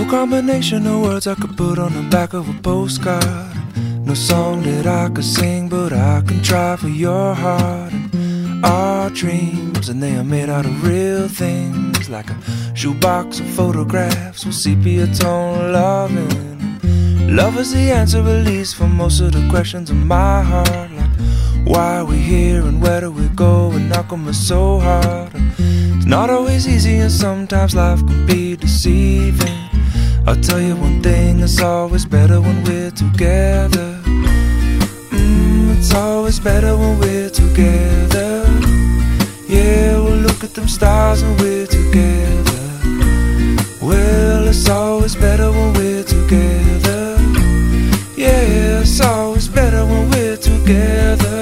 No combination of words I could put on the back of a postcard. No song that I could sing, but I can try for your heart. And our dreams, and they are made out of real things, like a shoebox of photographs with sepia tone loving. Love is the answer, at least, for most of the questions in my heart, like why are we here and where do we go, and how come it's so hard. And it's not always easy, and sometimes life can be deceiving. I'll tell you one thing, it's always better when we're together. It's always better when we're together. Yeah, we'll look at them stars when we're together. Well, it's always better when we're together. Yeah, it's always better when we're together.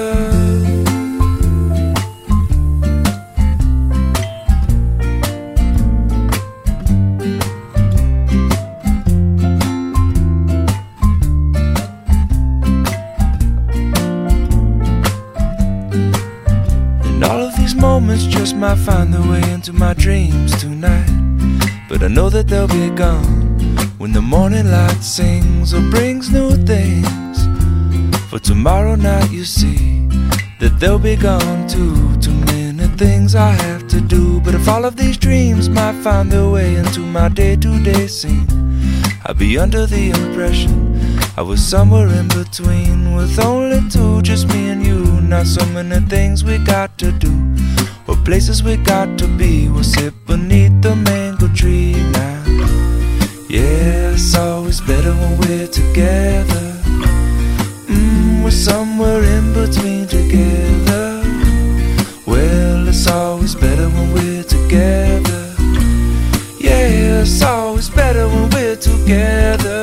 Moments just might find their way into my dreams tonight, but I know that they'll be gone when the morning light sings or brings new things. For tomorrow night you see that they'll be gone too. Too many things I have to do, but if all of these dreams might find their way into my day-to-day scene, I'd be under the impression I was somewhere in between, with only two, just me and you. Not so many things we got to do, or places we got to be. We'll sit beneath the mango tree now. Yeah, it's always better when we're together. We're somewhere in between together. Well, it's always better when we're together. Yeah, it's always better when we're together.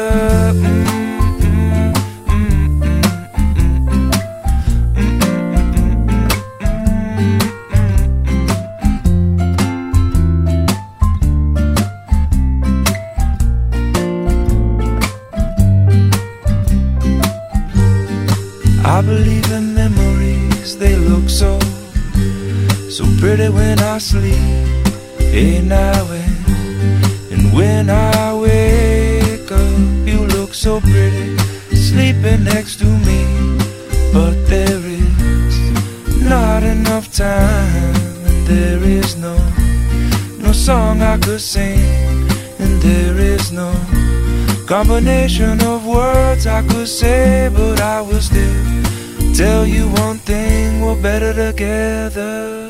I believe in memories, they look so pretty when I sleep. Hey now and when I wake up, you look so pretty sleeping next to me. But there is not enough time, and there is no song I could sing, and there is no combination of words I could say, but I will still tell you one thing, we're better together.